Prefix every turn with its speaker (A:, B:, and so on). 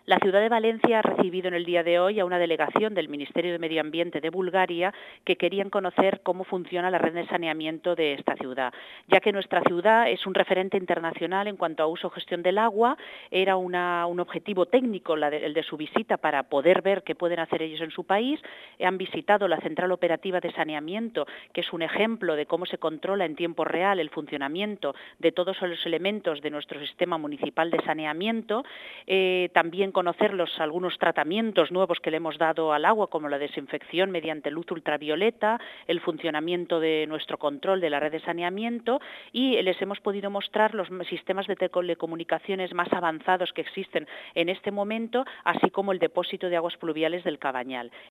A: La ciudad de Valencia ha recibido en el día de hoy a una delegación del Ministerio de Medio Ambiente de Bulgaria que querían conocer cómo funciona la red de saneamiento de esta ciudad, ya que nuestra ciudad es un referente internacional en cuanto a uso y gestión del agua. Era un objetivo técnico el de su visita para poder ver qué pueden hacer ellos en su país. Han visitado la central operativa de saneamiento, que es un ejemplo de cómo se controla en tiempo real el funcionamiento de todos los elementos de nuestro sistema municipal de saneamiento. También conocer algunos tratamientos nuevos que le hemos dado al agua, como la desinfección mediante luz ultravioleta, el funcionamiento de nuestro control de la red de saneamiento, y les hemos podido mostrar los sistemas de telecomunicaciones más avanzados que existen en este momento, así como el depósito de aguas pluviales del Cabañal.